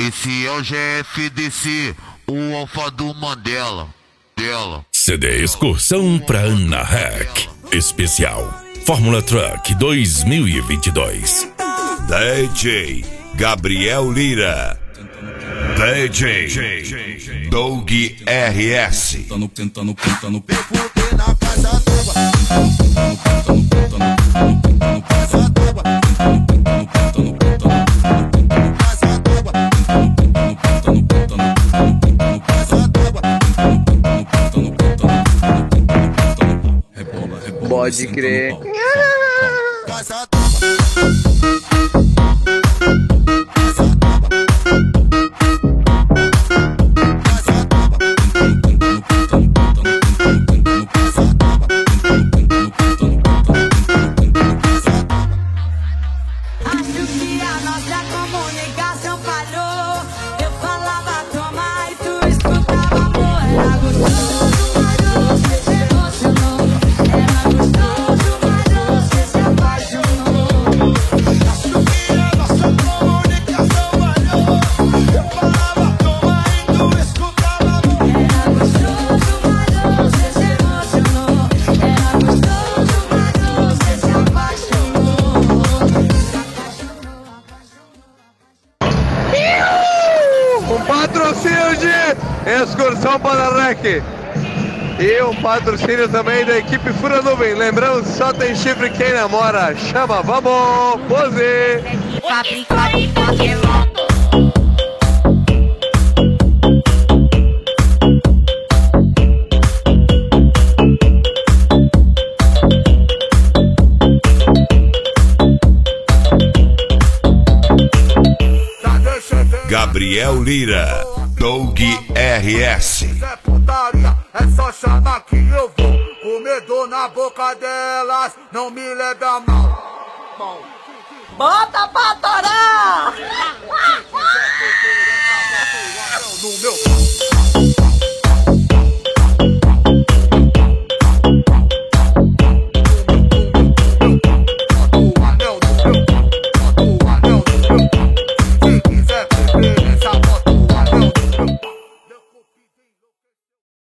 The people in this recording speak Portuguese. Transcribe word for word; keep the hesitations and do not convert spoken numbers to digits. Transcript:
Esse é o G F D C, o alfa do Mandela. Dela. C D Excursão pra Ana Hack. Especial Fórmula Truck dois mil e vinte e dois. D J Gabriel Lira. D J Doug R S. Tentando, tentando, tentando. Pode crer. Patrocínio de Excursão Panarec e um patrocínio também da equipe Fura Nuvem. Lembrando, só tem chifre quem namora. Chama, vamos, pose! Gabriel Lira, Doug R S. É putaria, é só chamar que eu vou. Comer dor na boca delas, não me leve a mal. Bota pra torar! No meu